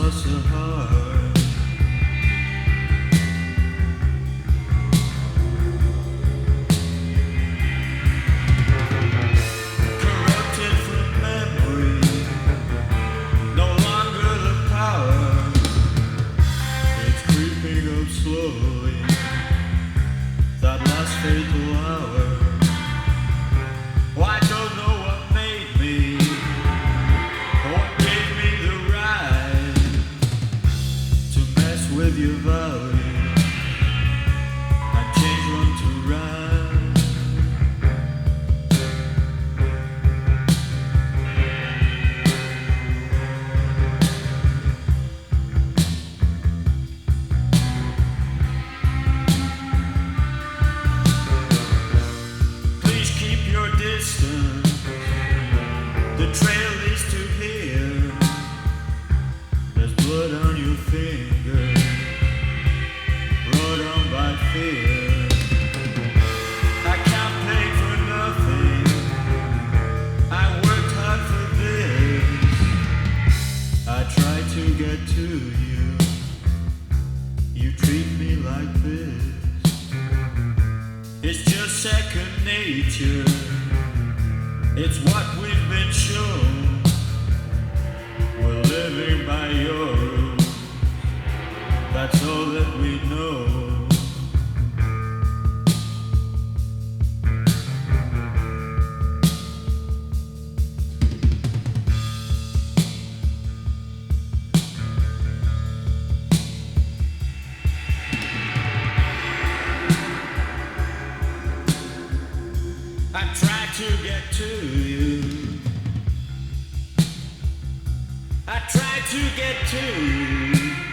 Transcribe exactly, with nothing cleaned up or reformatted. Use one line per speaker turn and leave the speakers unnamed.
lost her heart. Corrupted from memory, no longer the power. It's creeping up slowly, that last fatal hour. Oh, I don't know what made me, what gave me the right to mess with your value and change wrong to right. Please keep your distance. The trail leads to here. There's blood on your finger, brought on by fear. I can't pay for nothing. I worked hard for this. I try to get to you. You treat me like this. It's just second nature. It's what we've been shown. We're living by your rules. That's all that we know. I try to get to you. I try to get to you.